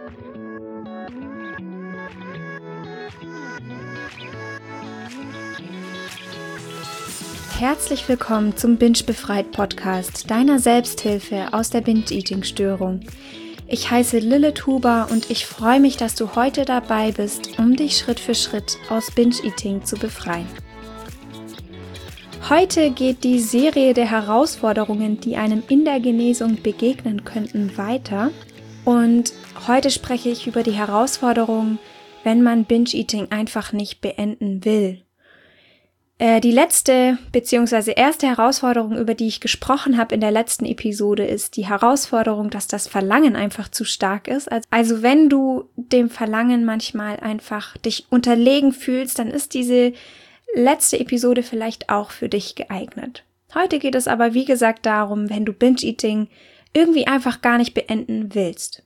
Herzlich willkommen zum Binge Befreit Podcast, deiner Selbsthilfe aus der Binge-Eating-Störung. Ich heiße Lilith Huber und ich freue mich, dass du heute dabei bist, um dich Schritt für Schritt aus Binge-Eating zu befreien. Heute geht die Serie der Herausforderungen, die einem in der Genesung begegnen könnten, weiter. Und heute spreche ich über die Herausforderung, wenn man Binge-Eating einfach nicht beenden will. Die letzte bzw. erste Herausforderung, über die ich gesprochen habe in der letzten Episode, ist die Herausforderung, dass das Verlangen einfach zu stark ist. Also wenn du dem Verlangen manchmal einfach dich unterlegen fühlst, dann ist diese letzte Episode vielleicht auch für dich geeignet. Heute geht es aber, wie gesagt, darum, wenn du Binge-Eating irgendwie einfach gar nicht beenden willst.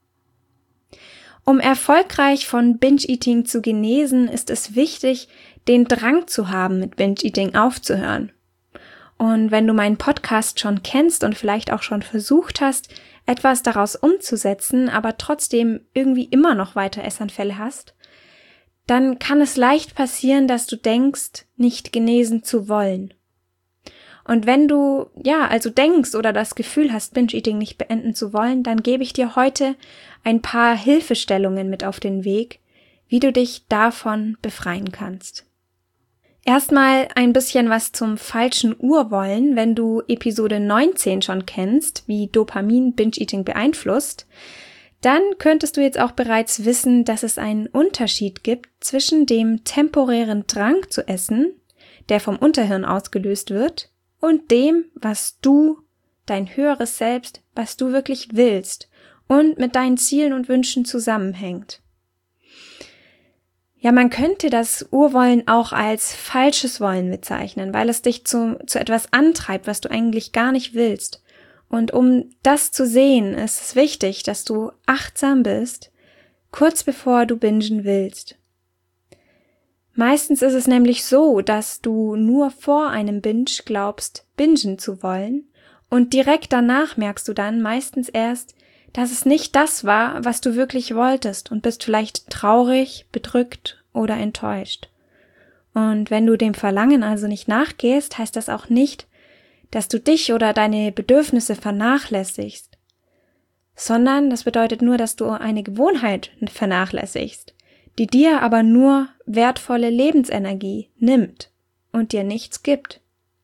Um erfolgreich von Binge-Eating zu genesen, ist es wichtig, den Drang zu haben, mit Binge-Eating aufzuhören. Und wenn du meinen Podcast schon kennst und vielleicht auch schon versucht hast, etwas daraus umzusetzen, aber trotzdem irgendwie immer noch weiter Essanfälle hast, dann kann es leicht passieren, dass du denkst, nicht genesen zu wollen. Und wenn du, denkst oder das Gefühl hast, Binge-Eating nicht beenden zu wollen, dann gebe ich dir heute ein paar Hilfestellungen mit auf den Weg, wie du dich davon befreien kannst. Erstmal ein bisschen was zum falschen Urwollen. Wenn du Episode 19 schon kennst, wie Dopamin Binge-Eating beeinflusst, dann könntest du jetzt auch bereits wissen, dass es einen Unterschied gibt zwischen dem temporären Drang zu essen, der vom Unterhirn ausgelöst wird, und dem, was du, dein höheres Selbst, was du wirklich willst und mit deinen Zielen und Wünschen zusammenhängt. Ja, man könnte das Urwollen auch als falsches Wollen bezeichnen, weil es dich zu etwas antreibt, was du eigentlich gar nicht willst. Und um das zu sehen, ist es wichtig, dass du achtsam bist, kurz bevor du bingen willst. Meistens ist es nämlich so, dass du nur vor einem Binge glaubst, bingen zu wollen, und direkt danach merkst du dann meistens erst, dass es nicht das war, was du wirklich wolltest, und bist vielleicht traurig, bedrückt oder enttäuscht. Und wenn du dem Verlangen also nicht nachgehst, heißt das auch nicht, dass du dich oder deine Bedürfnisse vernachlässigst, sondern das bedeutet nur, dass du eine Gewohnheit vernachlässigst, die dir aber nur wertvolle Lebensenergie nimmt und dir nichts gibt.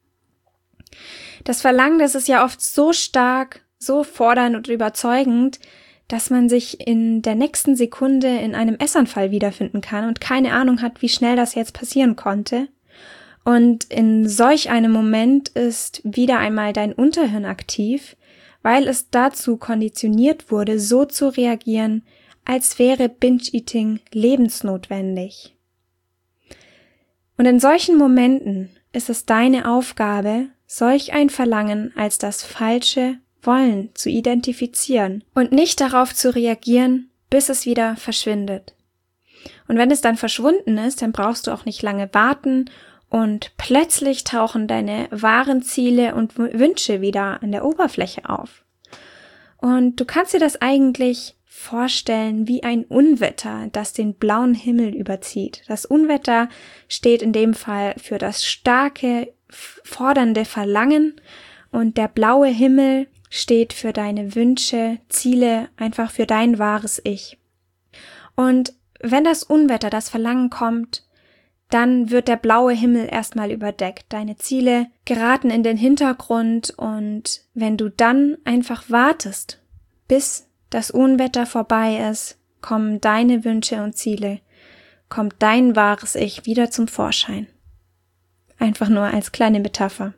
Das Verlangen, das ist ja oft so stark, so fordernd und überzeugend, dass man sich in der nächsten Sekunde in einem Essanfall wiederfinden kann und keine Ahnung hat, wie schnell das jetzt passieren konnte. Und in solch einem Moment ist wieder einmal dein Unterhirn aktiv, weil es dazu konditioniert wurde, so zu reagieren, als wäre Binge-Eating lebensnotwendig. Und in solchen Momenten ist es deine Aufgabe, solch ein Verlangen als das falsche Wollen zu identifizieren und nicht darauf zu reagieren, bis es wieder verschwindet. Und wenn es dann verschwunden ist, dann brauchst du auch nicht lange warten und plötzlich tauchen deine wahren Ziele und Wünsche wieder an der Oberfläche auf. Und du kannst dir das eigentlich vorstellen wie ein Unwetter, das den blauen Himmel überzieht. Das Unwetter steht in dem Fall für das starke, fordernde Verlangen und der blaue Himmel steht für deine Wünsche, Ziele, einfach für dein wahres Ich. Und wenn das Unwetter, das Verlangen kommt, dann wird der blaue Himmel erstmal überdeckt. Deine Ziele geraten in den Hintergrund und wenn du dann einfach wartest, bis das Unwetter vorbei ist, kommen deine Wünsche und Ziele, kommt dein wahres Ich wieder zum Vorschein. Einfach nur als kleine Metapher.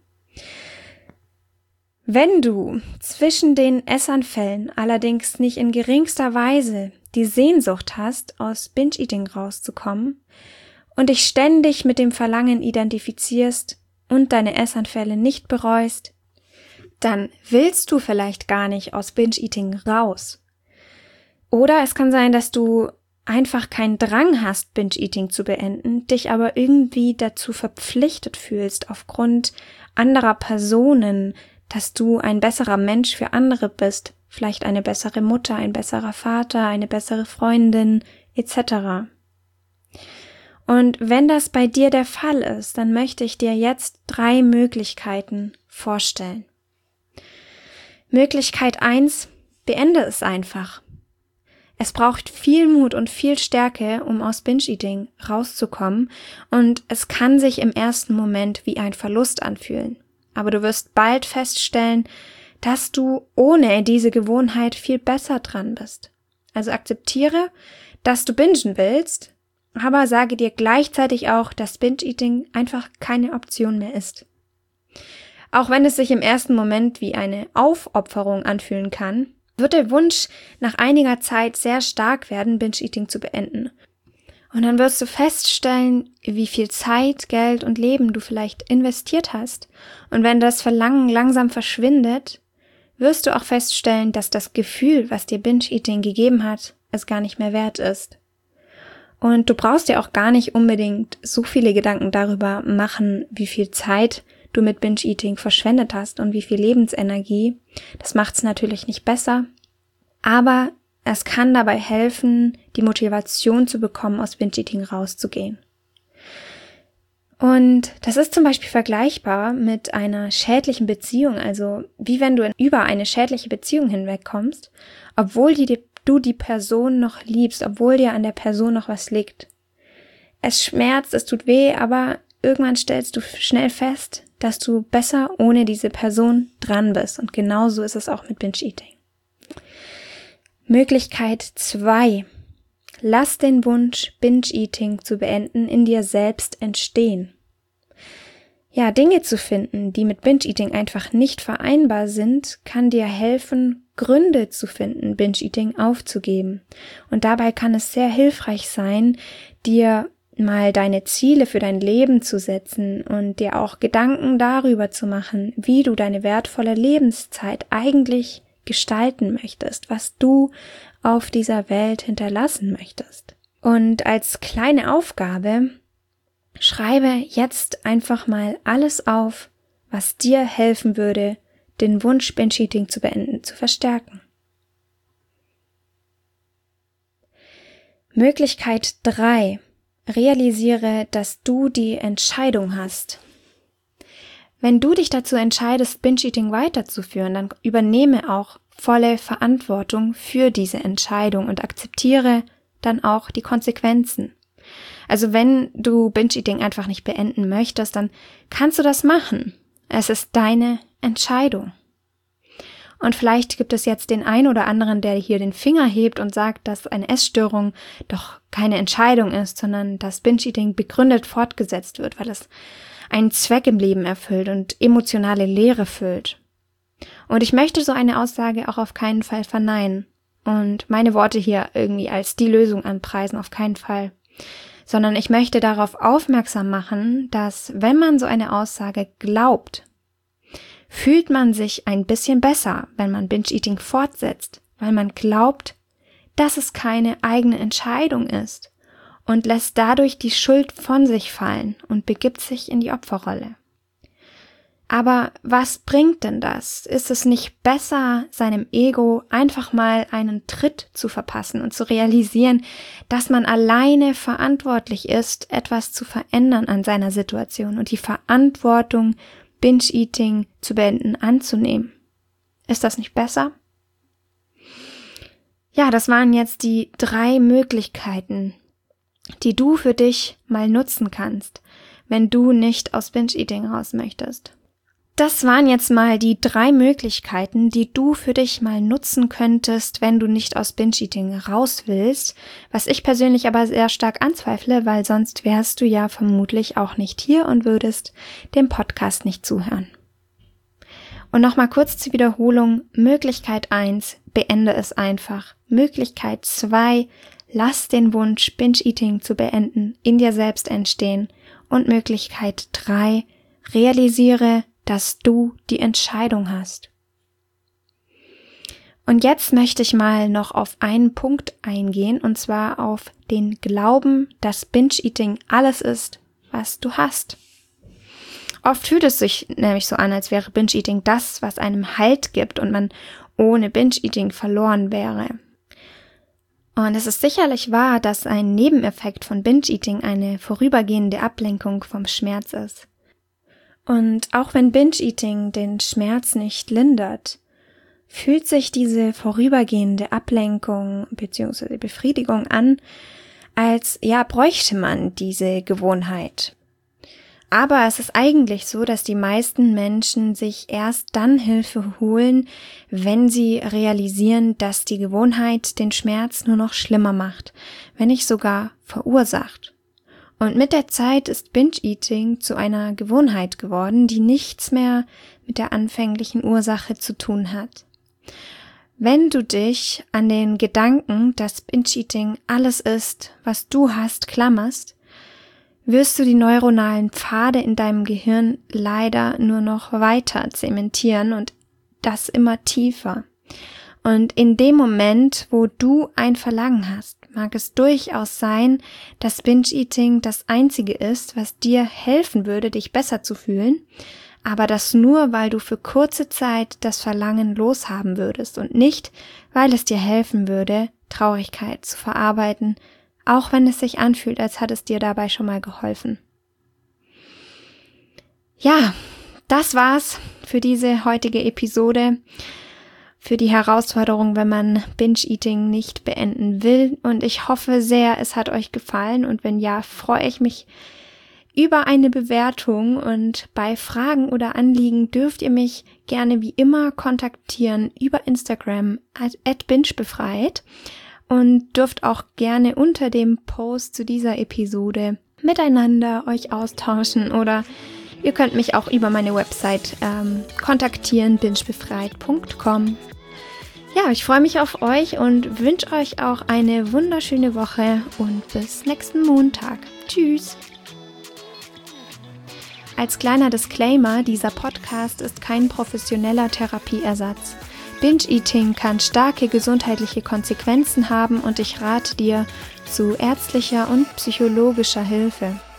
Wenn du zwischen den Essanfällen allerdings nicht in geringster Weise die Sehnsucht hast, aus Binge-Eating rauszukommen und dich ständig mit dem Verlangen identifizierst und deine Essanfälle nicht bereust, dann willst du vielleicht gar nicht aus Binge-Eating raus. Oder es kann sein, dass du einfach keinen Drang hast, Binge-Eating zu beenden, dich aber irgendwie dazu verpflichtet fühlst aufgrund anderer Personen, dass du ein besserer Mensch für andere bist, vielleicht eine bessere Mutter, ein besserer Vater, eine bessere Freundin, etc. Und wenn das bei dir der Fall ist, dann möchte ich dir jetzt 3 Möglichkeiten vorstellen. Möglichkeit 1, beende es einfach. Es braucht viel Mut und viel Stärke, um aus Binge-Eating rauszukommen, und es kann sich im ersten Moment wie ein Verlust anfühlen. Aber du wirst bald feststellen, dass du ohne diese Gewohnheit viel besser dran bist. Also akzeptiere, dass du bingen willst, aber sage dir gleichzeitig auch, dass Binge-Eating einfach keine Option mehr ist. Auch wenn es sich im ersten Moment wie eine Aufopferung anfühlen kann, wird der Wunsch nach einiger Zeit sehr stark werden, Binge-Eating zu beenden. Und dann wirst du feststellen, wie viel Zeit, Geld und Leben du vielleicht investiert hast. Und wenn das Verlangen langsam verschwindet, wirst du auch feststellen, dass das Gefühl, was dir Binge-Eating gegeben hat, es gar nicht mehr wert ist. Und du brauchst dir auch gar nicht unbedingt so viele Gedanken darüber machen, wie viel Zeit du mit Binge-Eating verschwendet hast und wie viel Lebensenergie. Das macht's natürlich nicht besser, aber es kann dabei helfen, die Motivation zu bekommen, aus Binge-Eating rauszugehen. Und das ist zum Beispiel vergleichbar mit einer schädlichen Beziehung, also wie wenn du über eine schädliche Beziehung hinwegkommst, obwohl du die Person noch liebst, obwohl dir an der Person noch was liegt. Es schmerzt, es tut weh, aber irgendwann stellst du schnell fest, dass du besser ohne diese Person dran bist. Und genauso ist es auch mit Binge-Eating. Möglichkeit 2. Lass den Wunsch, Binge-Eating zu beenden, in dir selbst entstehen. Ja, Dinge zu finden, die mit Binge-Eating einfach nicht vereinbar sind, kann dir helfen, Gründe zu finden, Binge-Eating aufzugeben. Und dabei kann es sehr hilfreich sein, dir mal deine Ziele für dein Leben zu setzen und dir auch Gedanken darüber zu machen, wie du deine wertvolle Lebenszeit eigentlich gestalten möchtest, was du auf dieser Welt hinterlassen möchtest. Und als kleine Aufgabe, schreibe jetzt einfach mal alles auf, was dir helfen würde, den Wunsch, Binge-Eating zu beenden, zu verstärken. Möglichkeit 3. Realisiere, dass du die Entscheidung hast. Wenn du dich dazu entscheidest, Binge-Eating weiterzuführen, dann übernehme auch volle Verantwortung für diese Entscheidung und akzeptiere dann auch die Konsequenzen. Also wenn du Binge-Eating einfach nicht beenden möchtest, dann kannst du das machen. Es ist deine Entscheidung. Und vielleicht gibt es jetzt den einen oder anderen, der hier den Finger hebt und sagt, dass eine Essstörung doch keine Entscheidung ist, sondern dass Binge-Eating begründet fortgesetzt wird, weil es einen Zweck im Leben erfüllt und emotionale Leere füllt. Und ich möchte so eine Aussage auch auf keinen Fall verneinen und meine Worte hier irgendwie als die Lösung anpreisen, auf keinen Fall. Sondern ich möchte darauf aufmerksam machen, dass wenn man so eine Aussage glaubt, fühlt man sich ein bisschen besser, wenn man Binge-Eating fortsetzt, weil man glaubt, dass es keine eigene Entscheidung ist und lässt dadurch die Schuld von sich fallen und begibt sich in die Opferrolle. Aber was bringt denn das? Ist es nicht besser, seinem Ego einfach mal einen Tritt zu verpassen und zu realisieren, dass man alleine verantwortlich ist, etwas zu verändern an seiner Situation und die Verantwortung, Binge-Eating zu beenden, anzunehmen? Ist das nicht besser? Ja, das waren jetzt die 3 Möglichkeiten, die du für dich mal nutzen kannst, wenn du nicht aus Binge-Eating raus möchtest. Das waren jetzt mal die 3 Möglichkeiten, die du für dich mal nutzen könntest, wenn du nicht aus Binge-Eating raus willst, was ich persönlich aber sehr stark anzweifle, weil sonst wärst du ja vermutlich auch nicht hier und würdest dem Podcast nicht zuhören. Und nochmal kurz zur Wiederholung: Möglichkeit 1, beende es einfach. Möglichkeit 2, lass den Wunsch, Binge-Eating zu beenden, in dir selbst entstehen. Und Möglichkeit 3, realisiere, dass du die Entscheidung hast. Und jetzt möchte ich mal noch auf einen Punkt eingehen, und zwar auf den Glauben, dass Binge-Eating alles ist, was du hast. Oft fühlt es sich nämlich so an, als wäre Binge-Eating das, was einem Halt gibt und man ohne Binge-Eating verloren wäre. Und es ist sicherlich wahr, dass ein Nebeneffekt von Binge-Eating eine vorübergehende Ablenkung vom Schmerz ist. Und auch wenn Binge-Eating den Schmerz nicht lindert, fühlt sich diese vorübergehende Ablenkung bzw. Befriedigung an, als bräuchte man diese Gewohnheit. Aber es ist eigentlich so, dass die meisten Menschen sich erst dann Hilfe holen, wenn sie realisieren, dass die Gewohnheit den Schmerz nur noch schlimmer macht, wenn nicht sogar verursacht. Und mit der Zeit ist Binge-Eating zu einer Gewohnheit geworden, die nichts mehr mit der anfänglichen Ursache zu tun hat. Wenn du dich an den Gedanken, dass Binge-Eating alles ist, was du hast, klammerst, wirst du die neuronalen Pfade in deinem Gehirn leider nur noch weiter zementieren und das immer tiefer. Und in dem Moment, wo du ein Verlangen hast, mag es durchaus sein, dass Binge-Eating das Einzige ist, was dir helfen würde, dich besser zu fühlen, aber das nur, weil du für kurze Zeit das Verlangen loshaben würdest und nicht, weil es dir helfen würde, Traurigkeit zu verarbeiten, auch wenn es sich anfühlt, als hat es dir dabei schon mal geholfen. Ja, das war's für diese heutige Episode, für die Herausforderung, wenn man Binge-Eating nicht beenden will. Und ich hoffe sehr, es hat euch gefallen. Und wenn ja, freue ich mich über eine Bewertung. Und bei Fragen oder Anliegen dürft ihr mich gerne wie immer kontaktieren über Instagram @bingebefreit. Und dürft auch gerne unter dem Post zu dieser Episode miteinander euch austauschen oder ihr könnt mich auch über meine Website kontaktieren, bingebefreit.com. Ja, ich freue mich auf euch und wünsche euch auch eine wunderschöne Woche und bis nächsten Montag. Tschüss! Als kleiner Disclaimer, dieser Podcast ist kein professioneller Therapieersatz. Binge-Eating kann starke gesundheitliche Konsequenzen haben und ich rate dir zu ärztlicher und psychologischer Hilfe.